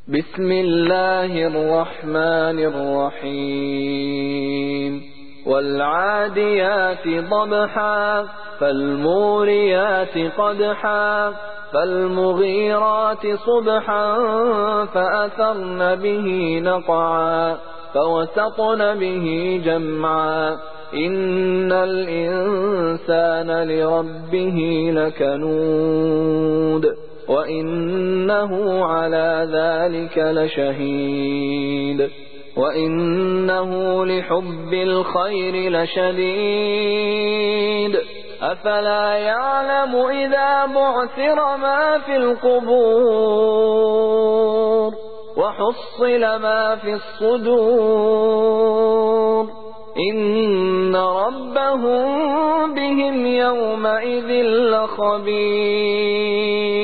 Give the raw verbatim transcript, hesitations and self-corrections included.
بسم الله الرحمن الرحيم والعاديات ضبحا فالموريات قدحا فالمغيرات صبحا فأثرن به نقعا فوسطن به جمعا إن الإنسان لربه لكنود وإنه على ذلك لشهيد وإنه لحب الخير لشديد أفلا يعلم إذا بعثر ما في القبور وحصل ما في الصدور إن ربهم بهم يومئذ لخبير.